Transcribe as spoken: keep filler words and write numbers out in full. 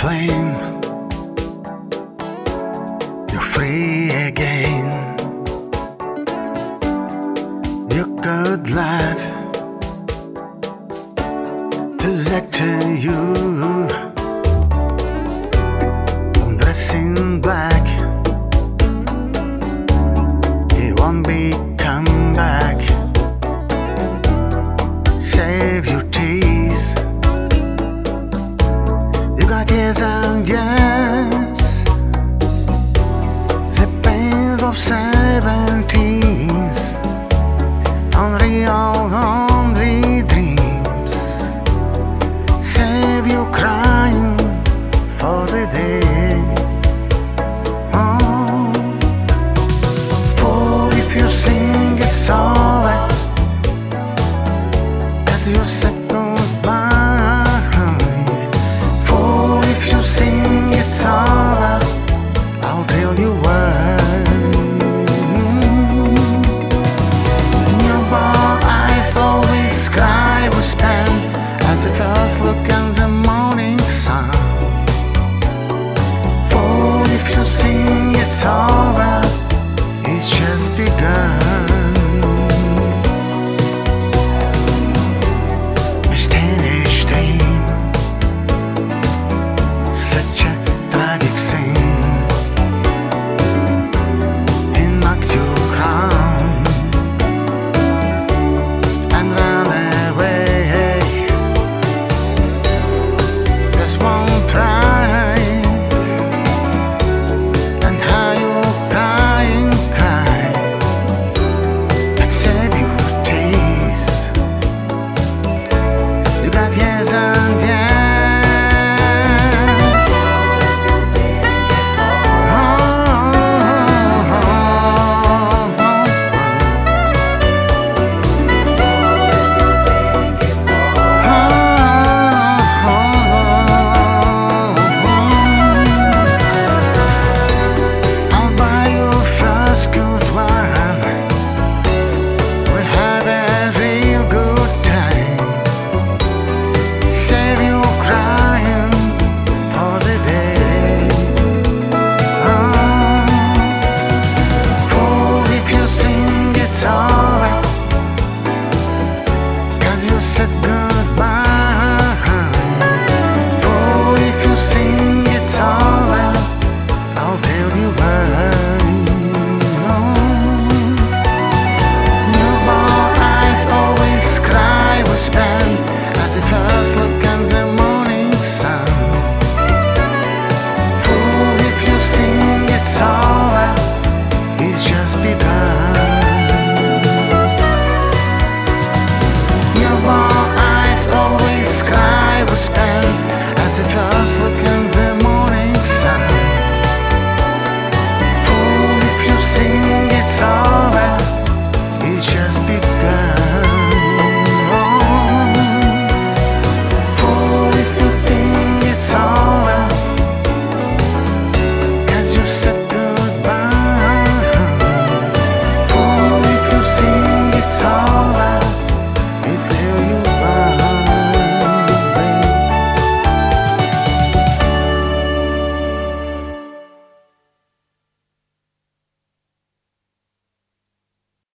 flame, you're free again. Your good life possessed you. Dressed in black, it won't be come back. Save your tears. You got years and years, the pains of seventies, unreal, hungry dreams. Save your crying for the day. Oh, for if you sing it's over, as you said goodbye. For if you sing it's over, I'll tell you why. Your brown eyes always cry with spend as the first look in the morning sun. For if you sing it's over, it's just begun.